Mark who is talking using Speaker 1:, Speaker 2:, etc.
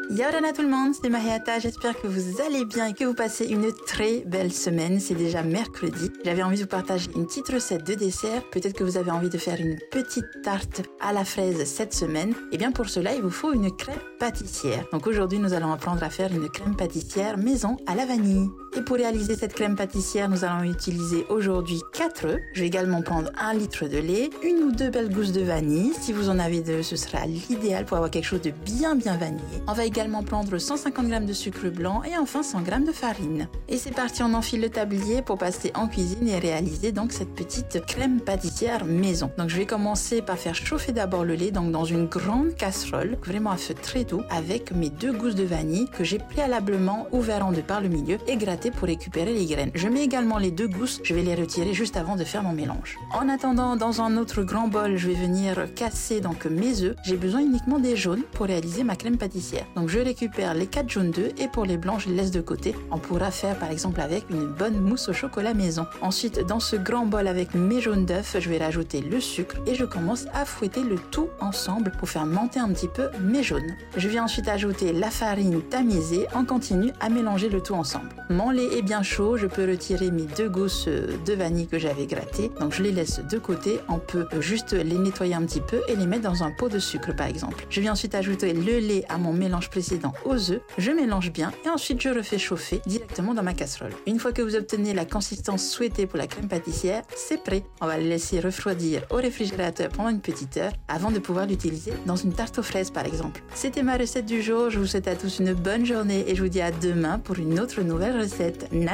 Speaker 1: Yaorana tout le monde, c'est Mahiata, j'espère que vous allez bien et que vous passez une très belle semaine. C'est déjà mercredi. J'avais envie de vous partager une petite recette de dessert. Peut-être que vous avez envie de faire une petite tarte à la fraise cette semaine. Et bien pour cela, il vous faut une crème pâtissière. Donc aujourd'hui, nous allons apprendre à faire une crème pâtissière maison à la vanille. Et pour réaliser cette crème pâtissière, nous allons utiliser aujourd'hui 4 œufs. Je vais également prendre 1 litre de lait, 1 ou 2 belles gousses de vanille. Si vous en avez 2, ce sera l'idéal pour avoir quelque chose de bien vanillé. On va également prendre 150 g de sucre blanc et enfin 100 g de farine. Et c'est parti, on enfile le tablier pour passer en cuisine et réaliser donc cette petite crème pâtissière maison. Donc je vais commencer par faire chauffer d'abord le lait donc dans une grande casserole, vraiment à feu très doux, avec mes 2 gousses de vanille que j'ai préalablement ouvert en deux par le milieu et gratté pour récupérer les graines. Je mets également les 2 gousses, je vais les retirer juste avant de faire mon mélange. En attendant, dans un autre grand bol, je vais venir casser donc mes œufs. J'ai besoin uniquement des jaunes pour réaliser ma crème pâtissière. Donc je récupère les 4 jaunes d'œufs et pour les blancs, je les laisse de côté. On pourra faire par exemple avec une bonne mousse au chocolat maison. Ensuite, dans ce grand bol avec mes jaunes d'œufs, je vais rajouter le sucre et je commence à fouetter le tout ensemble pour faire monter un petit peu mes jaunes. Je viens ensuite ajouter la farine tamisée. On continue à mélanger le tout ensemble. Mon lait est bien chaud, je peux retirer mes 2 gousses de vanille que j'avais grattées. Donc je les laisse de côté. On peut juste les nettoyer un petit peu et les mettre dans un pot de sucre par exemple. Je viens ensuite ajouter le lait à mon mélange précédent aux œufs. Je mélange bien et ensuite je refais chauffer directement dans ma casserole. Une fois que vous obtenez la consistance souhaitée pour la crème pâtissière, c'est prêt. On va le laisser refroidir au réfrigérateur pendant une petite heure avant de pouvoir l'utiliser dans une tarte aux fraises par exemple. C'était ma recette du jour. Je vous souhaite à tous une bonne journée et je vous dis à demain pour une autre nouvelle recette.